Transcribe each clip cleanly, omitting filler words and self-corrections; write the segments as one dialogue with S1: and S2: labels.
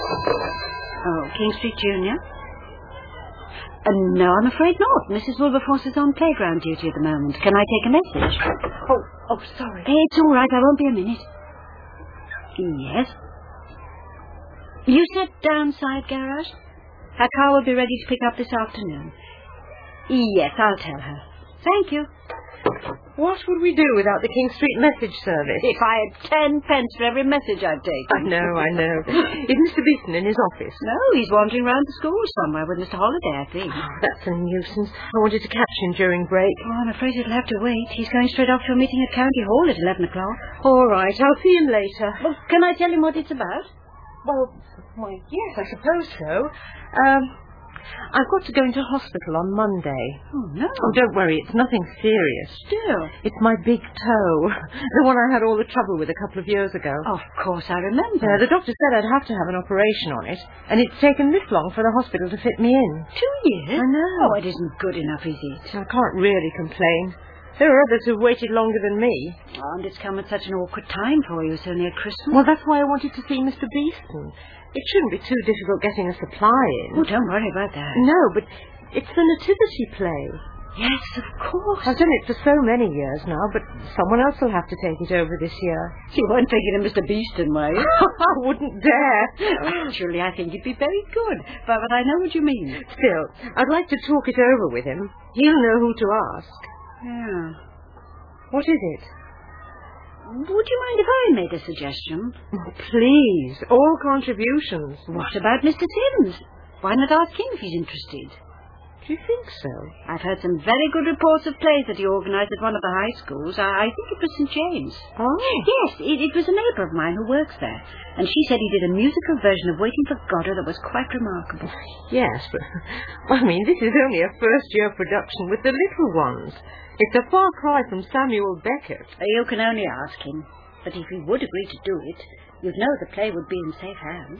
S1: Oh, King Street Junior? No, I'm afraid not. Mrs. Wilberforce is on playground duty at the moment. Can I take a message?
S2: Oh, sorry.
S1: It's all right. I won't be a minute. Yes? You said downside garage? Her car will be ready to pick up this afternoon. Yes, I'll tell her. Thank you.
S2: What would we do without the King Street message service?
S1: If I had 10 pence for every message I've taken.
S2: I know. Is Mr. Beeston in his office?
S1: No, he's wandering round the school somewhere with Mr. Holiday, I think.
S2: Oh, that's a nuisance. I wanted to catch him during break.
S1: Oh, I'm afraid he'll have to wait. He's going straight off to a meeting at County Hall at 11 o'clock.
S2: All right, I'll see him later.
S1: Well, can I tell him what it's about?
S2: Well, yes, I suppose so. I've got to go into hospital on Monday.
S1: Oh, no.
S2: Oh, don't worry, it's nothing serious.
S1: Still.
S2: It's my big toe. The one I had all the trouble with a couple of years ago.
S1: Of course, I remember.
S2: The doctor said I'd have to have an operation on it, and it's taken this long for the hospital to fit me in.
S1: 2 years?
S2: I know.
S1: Oh, it isn't good enough, is it?
S2: I can't really complain. There are others who've waited longer than me.
S1: Oh, and it's come at such an awkward time for you, so near Christmas.
S2: Well, that's why I wanted to see Mr. Beeston. It shouldn't be too difficult getting a supply in.
S1: Oh, don't worry about that.
S2: No, but it's the nativity play.
S1: Yes, of course.
S2: I've done it for so many years now, but someone else will have to take it over this year.
S1: You weren't thinking of Mr. Beeston, were you?
S2: I wouldn't dare.
S1: Actually, I think you'd be very good, but I know what you mean.
S2: Still, I'd like to talk it over with him. He'll know who to ask.
S1: Yeah.
S2: What is it?
S1: Would you mind if I made a suggestion?
S2: Oh, please, all contributions.
S1: What about Mr. Sims? Why not ask him if he's interested?
S2: Do you think so?
S1: I've heard some very good reports of plays that he organised at one of the high schools. I think it was St. James.
S2: Oh?
S1: Yes, it was a neighbour of mine who works there. And she said he did a musical version of Waiting for Godot that was quite remarkable.
S2: Yes, but, this is only a first-year production with the little ones. It's a far cry from Samuel Beckett.
S1: You can only ask him. But if he would agree to do it, you'd know the play would be in safe hands.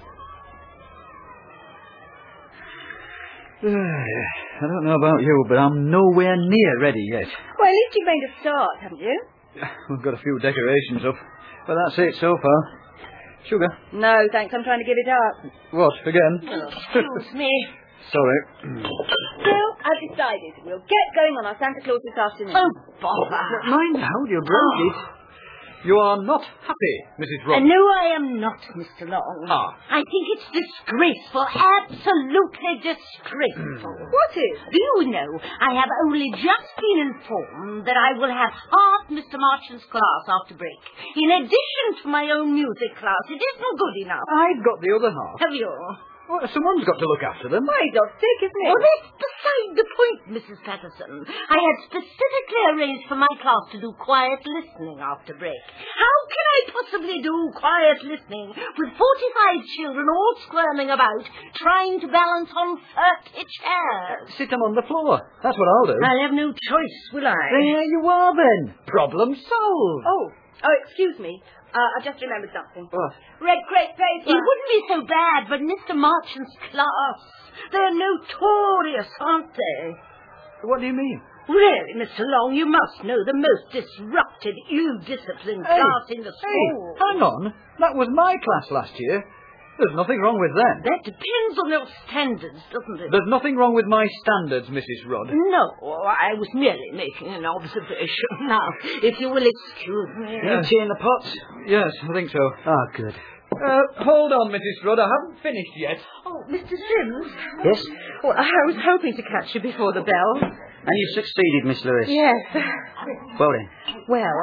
S3: I don't know about you, but I'm nowhere near ready yet.
S1: Well, at least you've made a start, haven't you?
S3: We've got a few decorations up, but that's it so far. Sugar?
S1: No, thanks. I'm trying to give it up.
S3: What, again?
S2: Excuse me.
S3: Sorry.
S1: Well, I've decided. We'll get going on our Santa Claus this afternoon.
S2: Oh, bother.
S3: Mind now, you broke it. You are not happy, Mrs. Ross.
S4: No, I am not, Mr. Long. I think it's disgraceful, absolutely disgraceful.
S1: What is?
S4: Do you know, I have only just been informed that I will have half Mr. Marchant's class after break. In addition to my own music class, it isn't good enough.
S3: I've got the other half.
S4: Have you?
S3: Well, someone's got to look after them.
S1: My dog's sick, isn't it?
S4: Well, that's beside the point, Mrs. Patterson. I had specifically arranged for my class to do quiet listening after break. How can I possibly do quiet listening with 45 children all squirming about, trying to balance on 30 chairs?
S3: Sit them on the floor. That's what I'll do.
S4: I'll have no choice, will I?
S3: There you are, then. Problem solved.
S1: Oh, excuse me. I just remembered something.
S3: What?
S1: Red crepe paper.
S4: It wouldn't be so bad, but Mr. Marchant's class, they're notorious, aren't they?
S3: What do you mean?
S4: Really, Mr. Long, you must know the most disrupted, ill-disciplined class in the school.
S3: Hang on. That was my class last year. There's nothing wrong with them.
S4: That depends on your standards, doesn't it?
S3: There's nothing wrong with my standards, Mrs. Rudd.
S4: No, I was merely making an observation. Now, if you will excuse me.
S3: Tea in the pot? Yes, I think so. Ah, good. Hold on, Mrs. Rudd. I haven't finished yet.
S2: Oh, Mr. Sims?
S3: Yes?
S2: Well, I was hoping to catch you before the bell.
S3: And you succeeded, Miss Lewis.
S2: Yes.
S3: Well then.
S2: Well,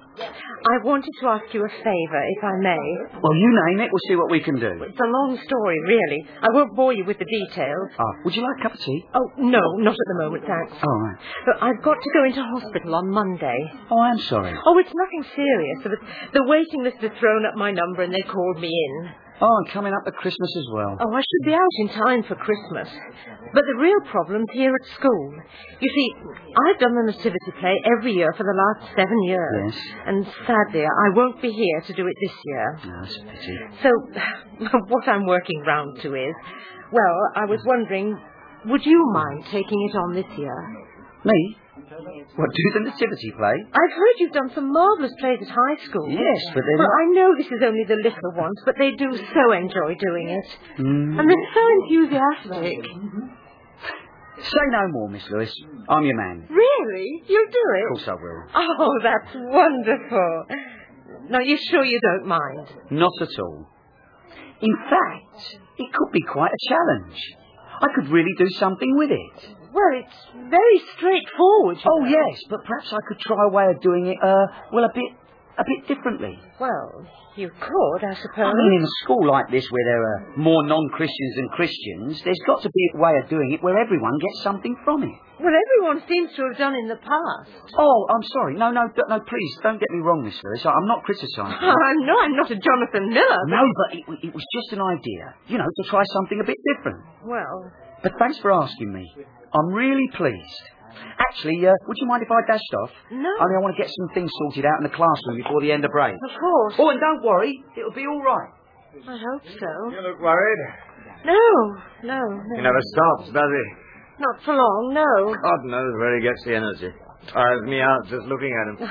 S2: I wanted to ask you a favour, if I may.
S3: Well, you name it. We'll see what we can do.
S2: It's a long story, really. I won't bore you with the details.
S3: Would you like a cup of tea?
S2: Oh, no, not at the moment, thanks.
S3: Oh, right.
S2: But I've got to go into hospital on Monday.
S3: Oh, I'm sorry.
S2: Oh, it's nothing serious. But the waiting list had thrown up my number and they called me in.
S3: Oh, and coming up for Christmas as well.
S2: Oh, I should be out in time for Christmas. But the real problem's here at school. You see, I've done the nativity play every year for the last 7 years.
S3: Yes.
S2: And sadly, I won't be here to do it this year.
S3: Oh, that's a pity.
S2: So, what I'm working round to is, well, I was wondering, would you mind taking it on this year?
S3: Me? What, do the nativity play?
S2: I've heard you've done some marvellous plays at high school.
S3: Yes, but they're
S2: Well,
S3: not...
S2: I know this is only the little ones, but they do so enjoy doing it.
S3: Mm.
S2: And they're so enthusiastic.
S3: Say no more, Miss Lewis. I'm your man.
S2: Really? You'll do it?
S3: Of course I will.
S2: Oh, that's wonderful. Now, you're sure you don't mind?
S3: Not at all. In fact, it could be quite a challenge. I could really do something with it.
S2: Well, it's very straightforward.
S3: Oh, yes, but perhaps I could try a way of doing it, a bit differently.
S2: Well, you could, I suppose.
S3: I mean, in a school like this where there are more non-Christians than Christians, there's got to be a way of doing it where everyone gets something from it.
S2: Well, everyone seems to have done in the past.
S3: Oh, I'm sorry. No, please, don't get me wrong, Miss Lewis. I'm not criticising.
S2: I'm not a Jonathan Miller.
S3: No, but it was just an idea, to try something a bit different.
S2: Well...
S3: But thanks for asking me. I'm really pleased. Actually, would you mind if I dashed off?
S2: No.
S3: Only I want to get some things sorted out in the classroom before the end of break.
S2: Of course.
S3: Oh, and don't worry. It'll be all right.
S2: I hope so.
S5: You look worried.
S2: No.
S5: He never stops, does he?
S2: Not for long, no.
S5: God knows where he gets the energy. Tires me out just looking at him.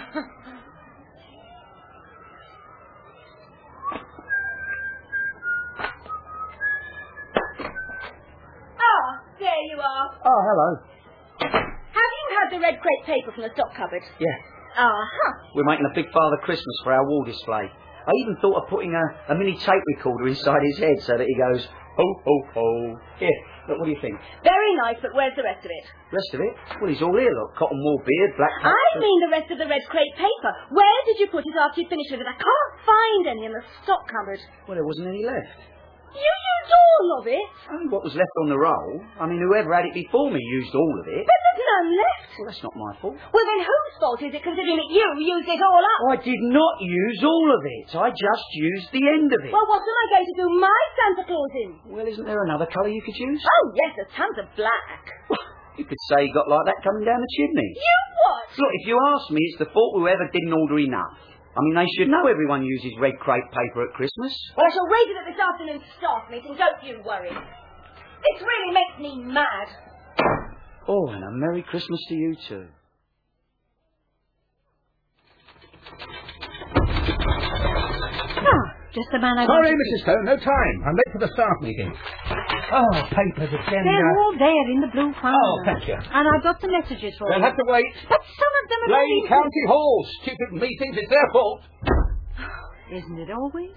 S1: There you are.
S3: Oh, hello.
S1: Have you had the red crepe paper from the stock cupboard?
S3: Yeah.
S1: Uh-huh.
S3: We're making a big Father Christmas for our wall display. I even thought of putting a mini tape recorder inside his head so that he goes, ho, ho, ho. Here, look, what do you think?
S1: Very nice, but where's the rest of it?
S3: Rest of it? Well, he's all here, look. Cotton wool beard, black hat.
S1: I mean the rest of the red crepe paper. Where did you put it after you finished with it? I can't find any in the stock cupboard.
S3: Well, there wasn't any left.
S1: You used all of it?
S3: Only what was left on the roll. I mean, whoever had it before me used all of it.
S1: But there's none left.
S3: Well, that's not my fault.
S1: Well, then whose fault is it, considering that you used it all up?
S3: I did not use all of it. I just used the end of it.
S1: Well, what am I going to do my Santa Claus in?
S3: Well, isn't there another colour you could use?
S1: Oh, yes, there's tons of black.
S3: You could say you got like that coming down the chimney.
S1: You what?
S3: Look, if you ask me, it's the fault of whoever didn't order enough. I mean, they should know everyone uses red crepe paper at Christmas.
S1: Well, I shall raise it at this afternoon's staff meeting, don't you worry. This really makes me mad.
S3: Oh, and a Merry Christmas to you too.
S1: Just the man I
S6: Sorry,
S1: wanted.
S6: Mrs. Stone, no time. I'm late for the staff meeting. Oh, papers again.
S1: They're all there in the blue file.
S6: Oh, thank you.
S1: And I've got the messages for
S6: They'll
S1: you.
S6: have to wait.
S1: But some of them are
S6: Blame
S1: not even...
S6: County Hall. Stupid meetings, it's their fault.
S1: Isn't it always?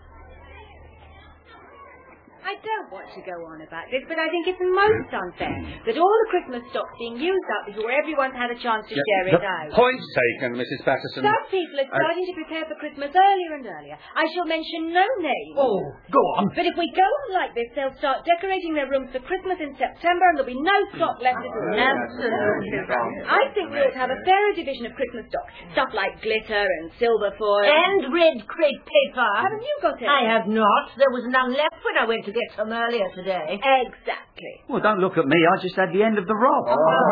S1: I don't want to go on about this, but I think it's most unfair that all the Christmas stock's being used up before everyone's had a chance to share it out.
S6: Point's taken, Mrs. Patterson.
S1: Some people are starting to prepare for Christmas earlier and earlier. I shall mention no names.
S6: Oh, go on.
S1: But if we go on like this, they'll start decorating their rooms for Christmas in September and there'll be no stock left at all.
S2: Absolutely.
S1: I think we ought to have a fairer division of Christmas stock. Stuff like glitter and silver foil.
S4: And red crepe paper.
S1: Haven't you got it?
S4: I have not. There was none left when I went to get some earlier today.
S1: Exactly.
S3: Well, don't look at me. I just had the end of the roll.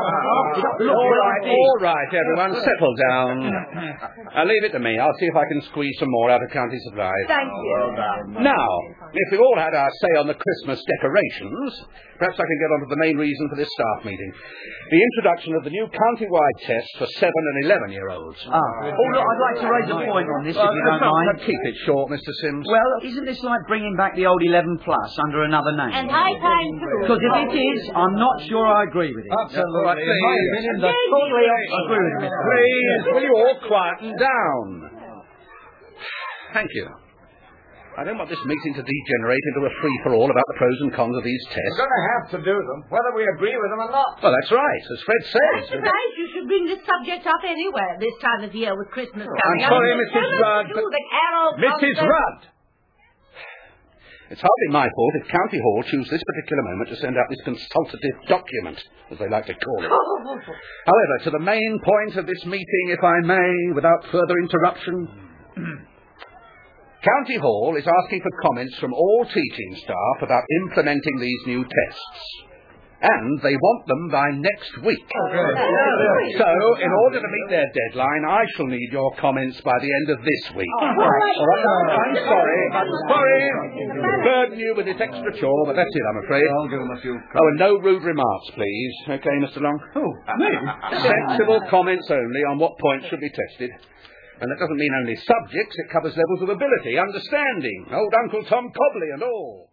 S6: All right, everyone, settle down. Leave it to me. I'll see if I can squeeze some more out of County Supplies.
S1: Thank you.
S6: Now, if we've all had our say on the Christmas decorations, perhaps I can get on to the main reason for this staff meeting. The introduction of the new county-wide test for 7- and 11-year-olds.
S3: Oh, look, I'd like to raise a point on this, if you don't mind.
S6: Keep it short, Mr. Sims.
S3: Well, isn't this like bringing back the old 11 plus under another name?
S1: And high time too.
S3: Because if it is, I'm not sure I agree with it.
S6: Absolutely. All right, please.
S3: Totally agree with it.
S6: Please, will you all quieten down? Thank you. I don't want this meeting to degenerate into a free-for-all about the pros and cons of these tests.
S5: We're going to have to do them, whether we agree with them or not.
S6: Well, that's right, as Fred says.
S4: That's right. You should bring this subject up anywhere this time of year with Christmas coming up.
S6: sorry, Mrs. Rudd,
S4: Do
S6: but-
S4: the carol
S6: Mrs.
S4: concert.
S6: Rudd! It's hardly my fault if County Hall choose this particular moment to send out this consultative document, as they like to call it. However, to the main point of this meeting, if I may, without further interruption... County Hall is asking for comments from all teaching staff about implementing these new tests. And they want them by next week. So, in order to meet their deadline, I shall need your comments by the end of this week. All right. I'm sorry. Burden you with this extra chore, but that's it, I'm afraid.
S5: I'll give them a few.
S6: Oh, and no rude remarks, please. Okay, Mr. Long?
S5: Oh, me?
S6: Sensible comments only on what points should be tested. And that doesn't mean only subjects, it covers levels of ability, understanding, old Uncle Tom Cobley and all.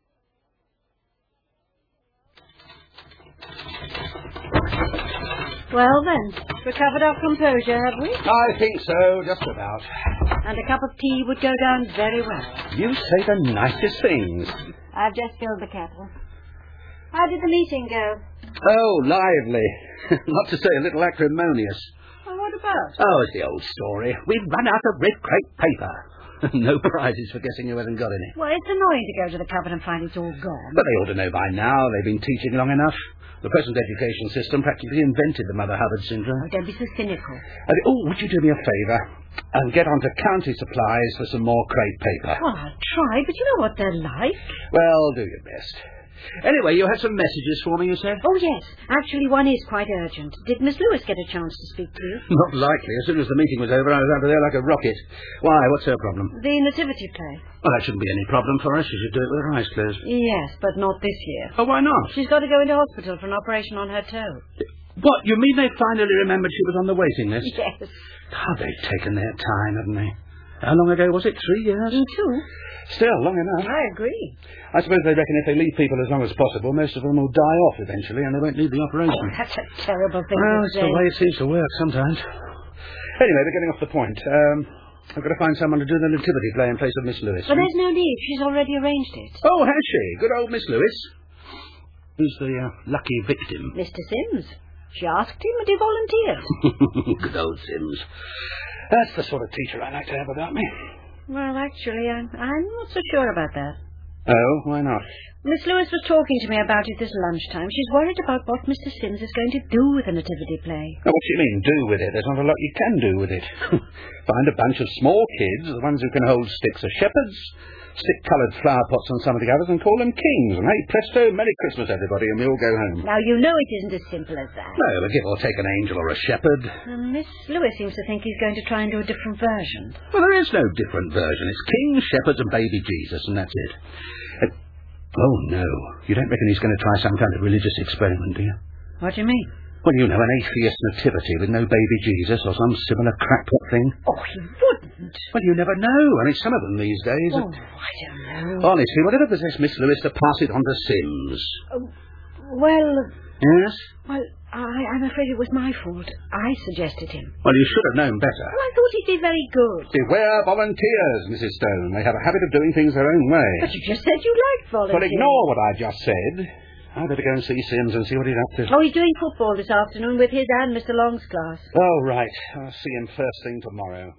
S1: Well then, recovered our composure, have we?
S6: I think so, just about.
S1: And a cup of tea would go down very well.
S6: You say the nicest things.
S1: I've just filled the kettle. How did the meeting go?
S6: Oh, lively. Not to say a little acrimonious.
S1: Well, what about?
S6: Oh, it's the old story. We've run out of red crepe paper. No prizes for guessing who hasn't got any.
S1: Well, it's annoying to go to the cupboard and find it's all gone.
S6: But they ought to know by now. They've been teaching long enough. The present education system practically invented the Mother Hubbard syndrome.
S1: Oh, don't be so cynical.
S6: Would you do me a favour and get onto county supplies for some more crepe paper?
S1: Well, I'll try, but you know what they're like.
S6: Well, do your best. Anyway, you had some messages for me, you said?
S1: Oh, yes. Actually, one is quite urgent. Did Miss Lewis get a chance to speak to you?
S6: Not likely. As soon as the meeting was over, I was out of there like a rocket. Why? What's her problem?
S1: The nativity play.
S6: Well, that shouldn't be any problem for her. She should do it with her eyes closed.
S1: Yes, but not this year.
S6: Oh, why not?
S1: She's got to go into hospital for an operation on her toe.
S6: What? You mean they finally remembered she was on the waiting list?
S1: Yes.
S6: Oh, they've taken their time, haven't they? How long ago was it? 3 years?
S1: 2.
S6: Still, long enough.
S1: I agree.
S6: I suppose they reckon if they leave people as long as possible, most of them will die off eventually and they won't need the operation.
S1: Oh, that's a terrible thing
S6: Well,
S1: to
S6: it's
S1: say.
S6: the way it seems to work sometimes. Anyway, we're getting off the point. I've got to find someone to do the nativity play in place of Miss Lewis.
S1: But there's no need. She's already arranged it.
S6: Oh, has she? Good old Miss Lewis. Who's the lucky victim?
S1: Mr. Sims. She asked him and he volunteered.
S6: Good old Sims. That's the sort of teacher I like to have about me.
S1: Well, actually, I'm not so sure about that.
S6: Oh, why not?
S1: Miss Lewis was talking to me about it this lunchtime. She's worried about what Mr. Sims is going to do with the nativity play.
S6: Oh, what do you mean, do with it? There's not a lot you can do with it. Find a bunch of small kids, the ones who can hold sticks are shepherds, stick coloured flower pots on some of the others and call them kings. And hey, presto, Merry Christmas, everybody, and we all go home.
S1: Now, you know it isn't as simple as that.
S6: No, but give or take an angel or a shepherd.
S1: Miss Lewis seems to think he's going to try and do a different version.
S6: Well, there is no different version. It's kings, shepherds, and baby Jesus, and that's it. Oh, no. You don't reckon he's going to try some kind of religious experiment, do you?
S1: What do you mean?
S6: Well, you know, an atheist nativity with no baby Jesus or some similar crackpot thing.
S1: Oh, he wouldn't.
S6: Well, you never know. I mean, some of them these days...
S1: Oh, I don't know.
S6: Honestly, whatever possessed Miss Lewis to pass it on to Sims?
S1: Well...
S6: Yes?
S1: Well, I'm afraid it was my fault. I suggested him.
S6: Well, you should have known better.
S1: Well, I thought he'd be very good.
S6: Beware volunteers, Mrs. Stone. They have a habit of doing things their own way.
S1: But you just said you liked volunteers.
S6: Well, ignore what I just said. I'd better go and see Sims and see what he's up to.
S1: Oh, he's doing football this afternoon with his and Mr. Long's class.
S6: Oh, right. I'll see him first thing tomorrow.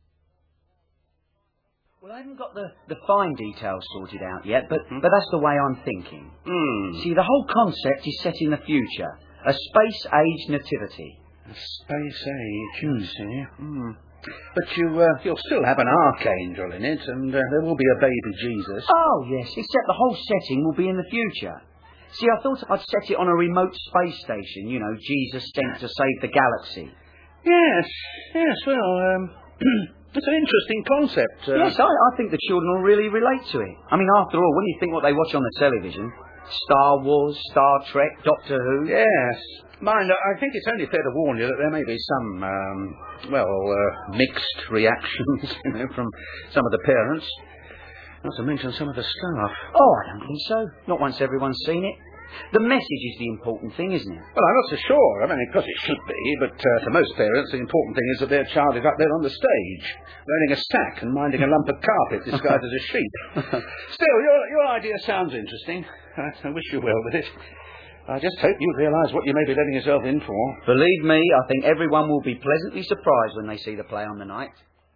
S3: Well, I haven't got the fine details sorted out yet, but that's the way I'm thinking. See, the whole concept is set in the future. A space-age nativity.
S6: A space-age, you see. But you'll still have an archangel in it, and there will be a baby Jesus.
S3: Oh, yes, except the whole setting will be in the future. See, I thought I'd set it on a remote space station, you know, Jesus sent to save the galaxy.
S6: Yes, well, it's an interesting concept.
S3: Yes, I think the children will really relate to it. I mean, after all, when you think what they watch on the television, Star Wars, Star Trek, Doctor Who...
S6: Yes. Mind, I think it's only fair to warn you that there may be some, mixed reactions, you know, from some of the parents. Not to mention some of the staff.
S3: Oh, I don't think so. Not once everyone's seen it. The message is the important thing, isn't it?
S6: Well, I'm not so sure. I mean, of course it should be, but to most parents, the important thing is that their child is up there on the stage, wearing a sack and minding a lump of carpet disguised as a sheep. Still, your idea sounds interesting. I wish you well with it. I just hope you realise what you may be letting yourself in for.
S3: Believe me, I think everyone will be pleasantly surprised when they see the play on the night.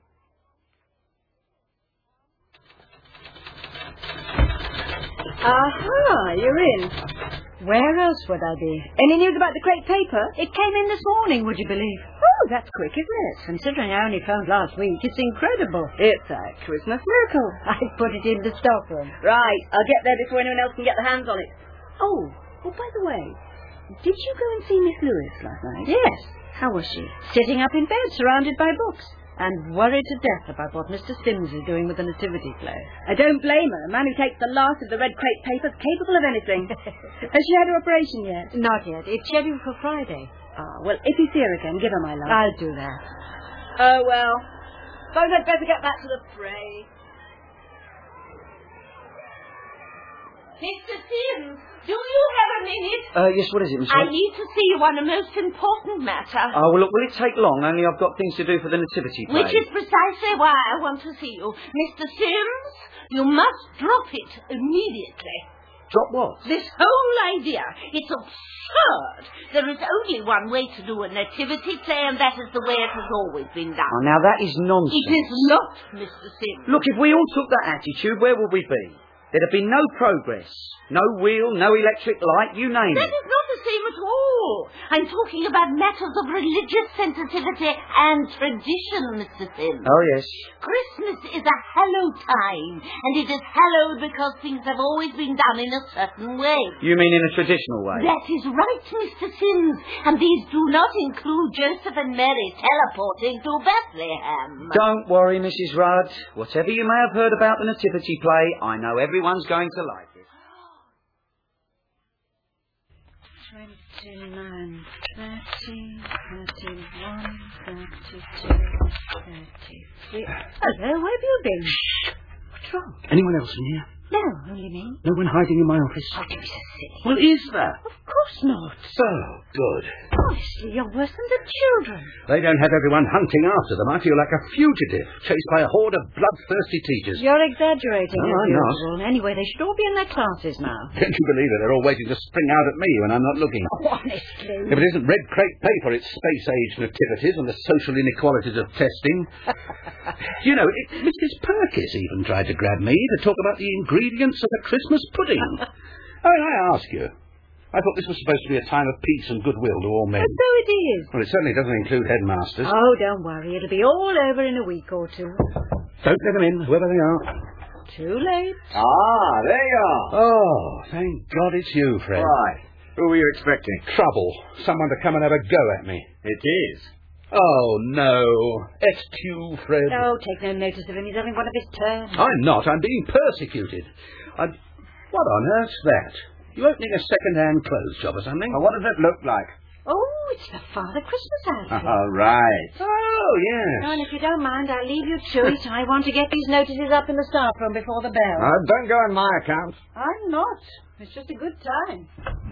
S1: Aha, you're in. Where else would I be? Any news about the crepe paper? It came in this morning, would you believe? Oh, that's quick, isn't it? Considering I only phoned last week, it's incredible. It's a Christmas miracle. I put it in the stockroom.
S2: Right, I'll get there before anyone else can get their hands on it.
S1: Oh, Oh, by the way, did you go and see Miss Lewis last night?
S2: Yes.
S1: How was she? Sitting up in bed, surrounded by books, and worried to death about what Mr. Sims is doing with the nativity play. I don't blame her. A man who takes the last of the red crepe paper's capable of anything. Has she had her operation yet?
S2: Not yet. It's scheduled for Friday.
S1: Ah, well, if you see her again, give her my love.
S2: I'll do that.
S1: Oh, well. Suppose I'd better get back to the fray.
S4: Mr. Sims, do you have a minute?
S3: Yes, what is it, Miss
S4: I
S3: White?
S4: need to see you on a most important matter.
S3: Oh, well, look, will it take long? Only I've got things to do for the nativity play.
S4: Which is precisely why I want to see you. Mr. Sims, you must drop it immediately.
S3: Drop what?
S4: This whole idea. It's absurd. There is only one way to do a nativity play, and that is the way it has always been done.
S3: Oh, now that is nonsense.
S4: It is not, Mr. Sims.
S3: Look, if we all took that attitude, where would we be? There'd have been no progress. No wheel, no electric light, you name
S4: That
S3: it.
S4: is not the same at all. I'm talking about matters of religious sensitivity and tradition, Mr. Sims.
S3: Oh, yes.
S4: Christmas is a hallowed time, and it is hallowed because things have always been done in a certain way.
S3: You mean in a traditional way?
S4: That is right, Mr. Sims, and these do not include Joseph and Mary teleporting to Bethlehem.
S3: Don't worry, Mrs. Rudd. Whatever you may have heard about the nativity play, I know everyone's going to like it.
S1: 29, 30, 31, 32, 33. Hello, where have you been? What's wrong?
S6: Anyone else in here?
S1: No, only me.
S6: No one hiding in my office?
S1: Oh, don't be so silly.
S6: Well, is there?
S1: Of course not.
S6: Oh, good.
S1: Honestly, you're worse than the children.
S6: They don't have everyone hunting after them. I feel like a fugitive, chased by a horde of bloodthirsty teachers.
S1: You're exaggerating.
S6: No,
S1: as
S6: I'm not.
S1: usual. Anyway, they should all be in their classes now.
S6: Can't you believe it? They're all waiting to spring out at me when I'm not looking.
S1: Oh, honestly.
S6: If it isn't red crepe paper, it's space-age nativities and the social inequalities of testing. You know, Mrs. Perkis even tried to grab me to talk about the ingredients of a Christmas pudding. I ask you, I thought this was supposed to be a time of peace and goodwill to all men.
S1: And so it is.
S6: Well, it certainly doesn't include headmasters.
S1: Oh, don't worry. It'll be all over in a week or two.
S6: Don't let them in, whoever they are.
S1: Too late.
S5: Ah, there you are.
S6: Oh, thank God it's you, Fred.
S5: Right. Who were you expecting?
S6: Trouble. Someone to come and have a go at me.
S5: It is.
S6: Oh, no. SQ, Fred.
S1: Oh, take no notice of him. He's having one of his turns.
S6: I'm not. I'm being persecuted. What on earth's that? You opening a second-hand clothes job or something?
S5: Well, what does it look like?
S1: Oh, it's the Father Christmas outfit.
S5: All right.
S6: Oh, yes.
S1: Oh, and if you don't mind, I'll leave you to it. I want to get these notices up in the staff room before the bell.
S5: Don't go on my account.
S1: I'm not. It's just a good time.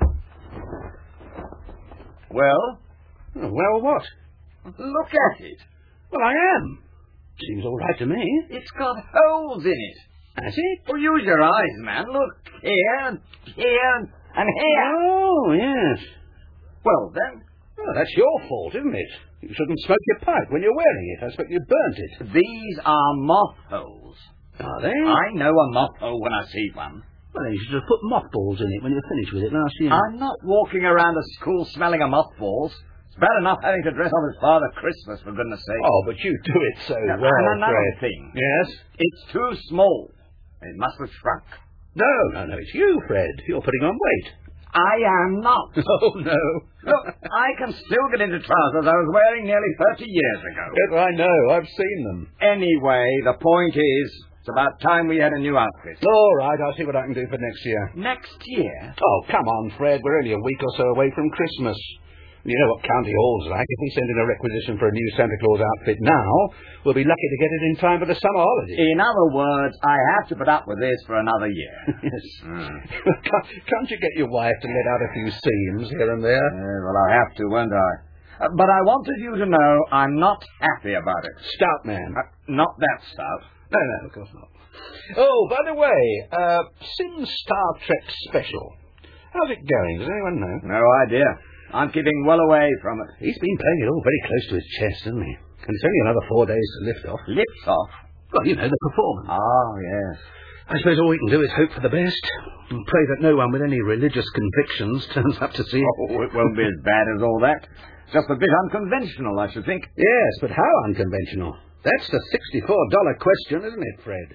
S5: Well,
S6: Well, what?
S5: look at it.
S6: Well, I am. Seems all right to me.
S5: It's got holes in it.
S6: Has it?
S5: Well, use your eyes, man. Look here and here and here.
S6: Oh, yes.
S5: Well, then,
S6: Oh, that's your fault, isn't it? You shouldn't smoke your pipe when you're wearing it. I expect you burnt it.
S5: these are moth holes.
S6: Are they?
S5: I know a moth hole when I see one.
S6: Well, then you should have put mothballs in it when you finished with it last year.
S5: I'm not walking around the school smelling of mothballs. It's bad enough having to dress up as Father Christmas, for goodness sake.
S6: Oh, but you do it so
S5: Now,
S6: well,
S5: and another
S6: Fred.
S5: thing.
S6: Yes?
S5: It's too small. It must have shrunk.
S6: No, it's you, Fred. You're putting on weight.
S5: I am not.
S6: Oh, no.
S5: Look, I can still get into trousers I was wearing nearly 30 years ago.
S6: Yes, I know. I've seen them.
S5: Anyway, the point is, it's about time we had a new outfit.
S6: All right, I'll see what I can do for next year.
S5: Next year?
S6: Oh, come on, Fred. We're only a week or so away from Christmas. You know what County Hall's like. If we send in a requisition for a new Santa Claus outfit now, we'll be lucky to get it in time for the summer holidays.
S5: In other words, I have to put up with this for another year.
S6: Yes. Can't you get your wife to let out a few seams here and there?
S5: Well, I'll have to, won't I? But I wanted you to know I'm not happy about it.
S6: Stout man.
S5: Not that stuff.
S6: No, of course not. Oh, by the way, Sims Star Trek Special. How's it going? Does anyone know?
S5: No idea. I'm keeping well away from it.
S6: He's been playing it all very close to his chest, hasn't he? And it's only another 4 days to lift off.
S5: Lips off?
S6: Well, you know, the performance.
S5: Oh, yes.
S6: I suppose all we can do is hope for the best and pray that no one with any religious convictions turns up to see it.
S5: Oh, it won't be as bad as all that. Just a bit unconventional, I should think.
S6: Yes, but how unconventional? That's the $64 question, isn't it, Fred?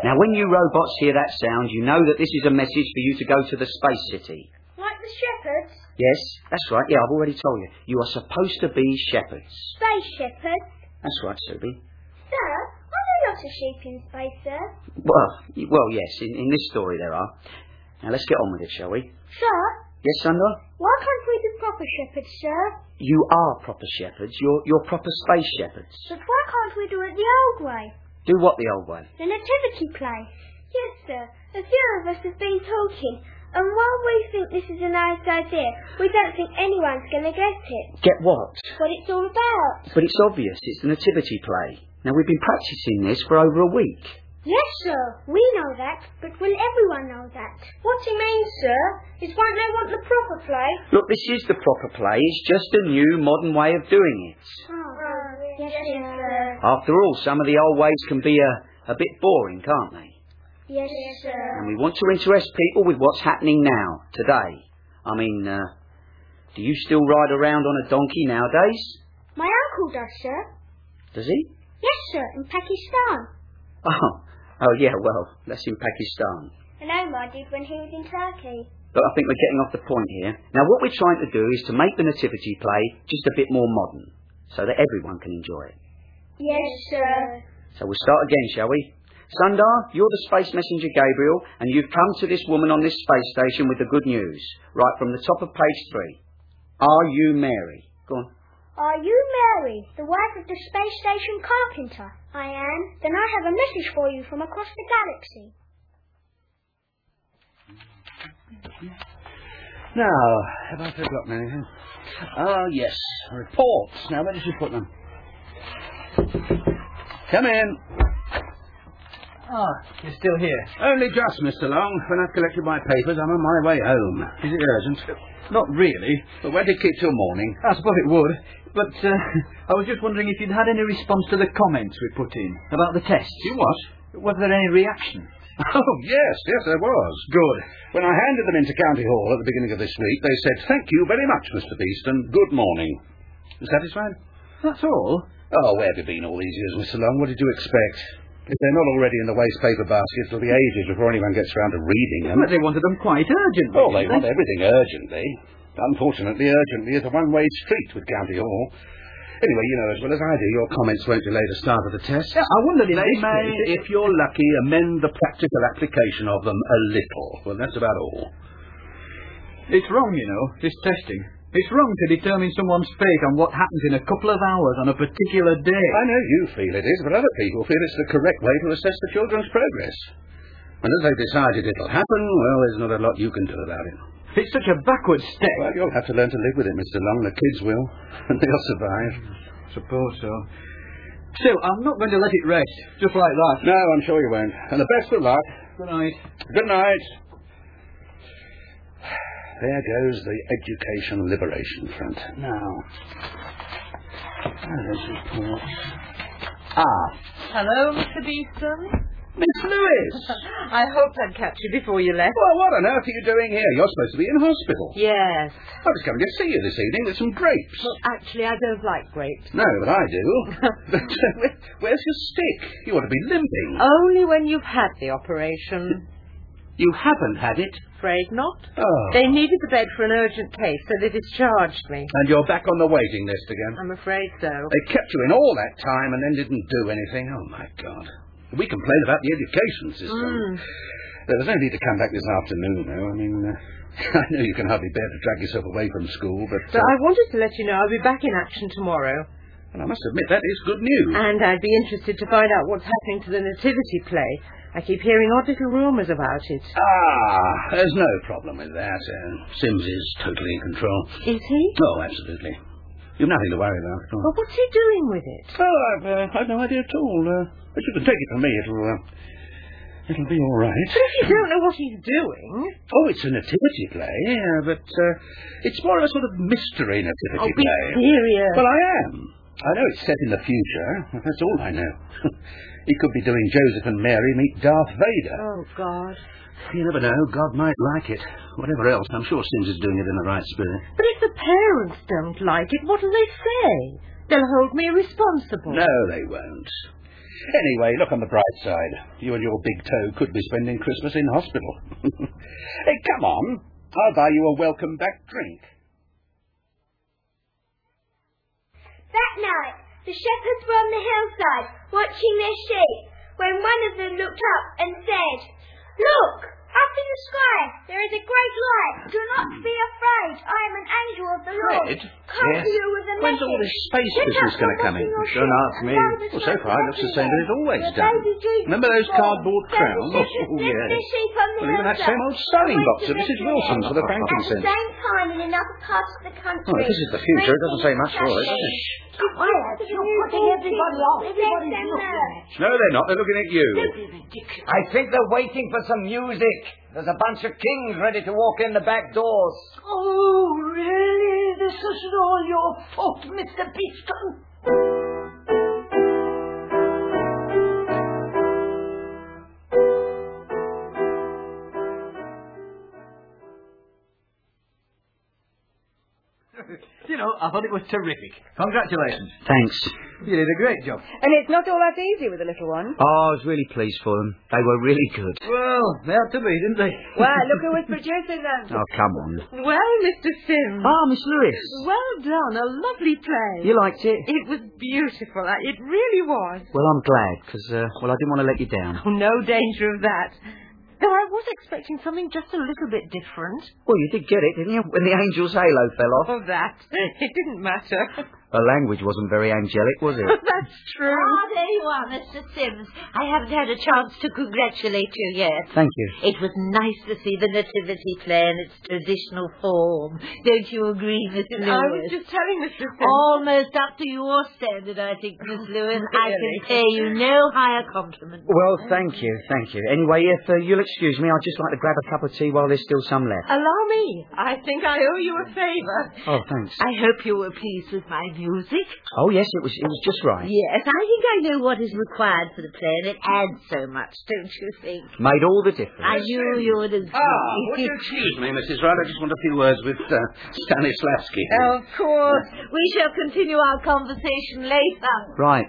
S3: Now, when you robots hear that sound, you know that this is a message for you to go to the Space City.
S7: Like the shepherds?
S3: Yes, that's right. Yeah, I've already told you. You are supposed to be shepherds.
S7: Space shepherds?
S3: That's right, Subi.
S7: Sir, are there lots of sheep in space, sir?
S3: Well, yes, in this story there are. Now, let's get on with it, shall we?
S7: Sir?
S3: Yes, Sandor?
S7: Why can't we be proper shepherds, sir?
S3: You are proper shepherds. You're proper space shepherds.
S7: But why can't we do it the old way?
S3: Do what the old way?
S7: The nativity play. Yes, sir. A few of us have been talking, and while we think this is a nice idea, we don't think anyone's going to get it.
S3: Get what?
S7: What it's all about.
S3: But it's obvious. It's the nativity play. Now, we've been practising this for over a week.
S7: Yes, sir. We know that, but will everyone know that? What he means, sir, is won't they want the proper play?
S3: Look, this is the proper play. It's just a new, modern way of doing it.
S7: Yes, sir.
S3: After all, some of the old ways can be a bit boring, can't they?
S7: Yes, sir.
S3: And we want to interest people with what's happening now, today. I mean, do you still ride around on a donkey nowadays?
S7: My uncle does, sir.
S3: Does he?
S7: Yes, sir, in Pakistan.
S3: Oh, yeah, well, that's in Pakistan.
S7: And Omar did when he was in Turkey.
S3: But I think we're getting off the point here. Now, what we're trying to do is to make the nativity play just a bit more modern, so that everyone can enjoy it.
S7: Yes, sir.
S3: So we'll start again, shall we? Sundar, you're the space messenger Gabriel, and you've come to this woman on this space station with the good news. Right from the top of page 3. Are you Mary? Go on.
S7: Are you Mary, the wife of the space station carpenter? I am. Then I have a message for you from across the galaxy.
S6: Now, have I forgotten anything? Oh, yes. Reports. Now, where did she put them? Come in.
S8: You're still here?
S6: Only just, Mr. Long. When I've collected my papers, I'm on my way home. Is it urgent?
S8: Not really.
S6: But won't it keep till morning?
S8: I suppose it would. But I was just wondering if you'd had any response to the comments we put in about the tests.
S6: You what?
S8: Was there any reaction?
S6: Oh, yes, there was.
S8: Good.
S6: When I handed them into County Hall at the beginning of this week, they said, "Thank you very much, Mr. Beeston. Good morning." You satisfied?
S8: That's all?
S6: Oh, where have you been all these years, Mr. Long? What did you expect? If they're not already in the waste paper basket, it'll be ages before anyone gets round to reading them.
S8: But they wanted them quite urgently.
S6: Oh, they want everything urgently. Unfortunately, urgently is a one-way street with County Hall. Anyway, you know as well as I do, your comments won't delay the start of the test.
S8: Yeah, I wondered if
S6: they may, if you're lucky, amend the practical application of them a little. Well, that's about all.
S8: It's wrong, you know, this testing. It's wrong to determine someone's fate on what happens in a couple of hours on a particular day.
S6: I know you feel it is, but other people feel it's the correct way to assess the children's progress. And as they've decided it'll happen, well, there's not a lot you can do about it.
S8: It's such a backward step.
S6: Well, you'll have to learn to live with it, Mr. Long. The kids will. And they'll survive.
S8: Suppose so. Still, I'm not going to let it rest, just like that.
S6: No, I'm sure you won't. And the best of luck.
S8: Good night.
S6: Good night. There goes the Education Liberation Front. Now, those reports.
S2: Hello, Mr. Beeston.
S6: Miss Lewis!
S2: I hoped I'd catch you before you left.
S6: Well, what on earth are you doing here? You're supposed to be in hospital.
S2: Yes.
S6: I was coming to see you this evening with some grapes.
S2: Well, actually, I don't like grapes.
S6: No, but I do. But where's your stick? You ought to be limping.
S2: Only when you've had the operation.
S6: You haven't had it?
S2: Afraid not.
S6: Oh.
S2: They needed the bed for an urgent case, so they discharged me.
S6: And you're back on the waiting list again?
S2: I'm afraid so.
S6: They kept you in all that time and then didn't do anything. Oh, my God. We complained about the education system. There was no need to come back this afternoon, though. I mean, I know you can hardly bear to drag yourself away from school, but...
S2: But I wanted to let you know I'll be back in action tomorrow.
S6: And I must admit, that is good news.
S2: And I'd be interested to find out what's happening to the nativity play. I keep hearing odd little rumours about it.
S6: There's no problem with that. Sims is totally in control.
S2: Is he?
S6: Oh, absolutely. You've nothing to worry about.
S2: Well, what's he doing with it?
S6: Oh, I've no idea at all. But you can take it from me. It'll be all right.
S2: But if you don't know what he's doing...
S6: Oh, it's a nativity play, but it's more a sort of mystery nativity
S2: play. Oh, be serious.
S6: Well, I am. I know it's set in the future. That's all I know. He could be doing Joseph and Mary meet Darth Vader.
S2: Oh, God.
S6: You never know. God might like it. Whatever else, I'm sure Sims is doing it in the right spirit.
S2: But if the parents don't like it, what do they say? They'll hold me responsible.
S6: No, they won't. Anyway, look on the bright side. You and your big toe could be spending Christmas in hospital. Hey, come on. I'll buy you a welcome back drink.
S7: That night, the shepherds were on the hillside, watching their sheep, when one of them looked up and said, "Look! Up in the sky, there is a great light. Do not be afraid. I am an angel of the Lord.
S6: Fred?
S7: Come to you with a
S6: When's
S7: message.
S6: all this space
S7: Get
S6: business
S7: up
S6: going to
S7: from
S6: come in?
S7: washing your
S5: Don't
S7: sheep
S5: ask
S7: and
S5: me.
S7: blow the
S6: Well, so
S7: smoke
S6: far it looks the same as it always
S7: everywhere.
S6: done.
S7: The baby Jesus
S6: Remember those
S7: was born.
S6: cardboard
S7: So the
S6: crowns?
S7: shepherds
S6: Oh,
S7: left
S6: yes.
S7: their sheep on the
S6: Well, even that
S7: hillside
S6: same old sewing
S7: and
S6: box
S7: went
S6: of
S7: to
S6: Mrs.
S7: Bethlehem.
S6: Wilson's for the
S7: At
S6: frankincense.
S7: the same time, in another part of the country.
S5: Oh, this is the future. It doesn't say much for it, does it?
S4: Quiet. You're putting everybody off. Everybody's looking.
S6: No, they're not. They're looking at you.
S5: I think they're waiting for some music. There's a bunch of kings ready to walk in the back doors.
S4: Oh, really? This isn't all your fault, Mr. Beeston.
S8: You know, I thought it was terrific. Congratulations.
S3: Thanks.
S8: You did a great job.
S9: And it's not all that easy with the little one.
S3: Oh, I was really pleased for them. They were really good.
S8: Well, they had to be, didn't they?
S9: Well, look who was producing them.
S3: Oh, come on.
S2: Well, Mr. Sims.
S3: Ah, Miss Lewis.
S2: Well done. A lovely play.
S3: You liked it?
S2: It was beautiful. It really was.
S3: Well, I'm glad, because, I didn't want to let you down.
S2: Oh, no danger of that. Though I was expecting something just a little bit different.
S3: Well, you did get it, didn't you, when the angel's halo fell off?
S2: Oh, that. It didn't matter.
S3: Her language wasn't very angelic, was it?
S2: That's true.
S4: Ah, there you are, Mr. Sims. I haven't had a chance to congratulate you yet.
S3: Thank you.
S4: It was nice to see the nativity play in its traditional form. Don't you agree, Miss Lewis?
S2: I was just telling Mr. Sims.
S4: Almost up to your standard, I think, Miss Lewis. I can pay you no higher compliment.
S3: Well, thank you. Anyway, if you'll excuse me, I'd just like to grab a cup of tea while there's still some left.
S2: Allow me. I think I owe you a favour.
S3: Oh, thanks.
S4: I hope you were pleased with my music.
S3: Oh, yes, it was just right.
S4: Yes, I think I know what is required for the play, and it adds so much, don't you think?
S3: Made all the difference.
S4: I knew you would agree.
S6: Would you excuse me, Mrs. Rudd? I just want a few words with Stanislavski.
S4: Of course. We shall continue our conversation later.
S3: Right.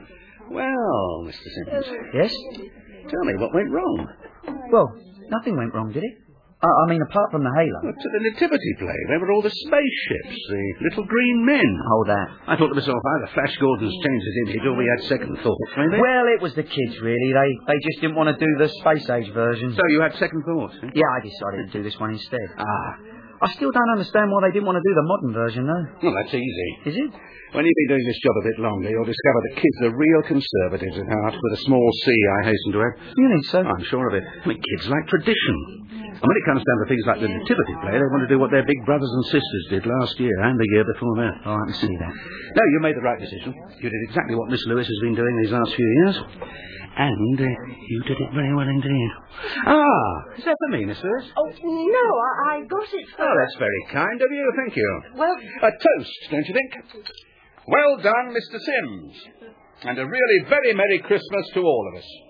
S6: Well, Mr. Sims,
S3: Yes?
S6: tell me what went wrong.
S3: Well, nothing went wrong, did it? I mean, apart from the halo.
S6: Well, to the nativity play, where were all the spaceships, the little green men?
S3: Oh, that.
S6: I thought to myself, either Flash Gordon's changed his image or we had second thoughts, maybe.
S3: Well, it was the kids, really. They just didn't want to do the space age version.
S6: So you had second thoughts? Eh?
S3: Yeah, I decided to do this one instead.
S6: Ah,
S3: I still don't understand why they didn't want to do the modern version, though.
S6: well, that's easy.
S3: Is it?
S6: When you've been doing this job a bit longer, you'll discover that kids are real conservatives at heart, with a small C, I hasten to add.
S3: You think so?
S6: I'm sure of it. I mean, kids like tradition. And when it comes down to things like the nativity play, they want to do what their big brothers and sisters did last year and the year before that.
S3: Oh, I can see that.
S6: No, you made the right decision. You did exactly what Miss Lewis has been doing these last few years. And you did it very well indeed. Ah, is that for me, Miss Lewis?
S2: Oh, no, I got it for...
S6: Oh, that's very kind of you. Thank you.
S2: Well...
S6: A toast, don't you think? Well done, Mr. Sims. And a really very Merry Christmas to all of us.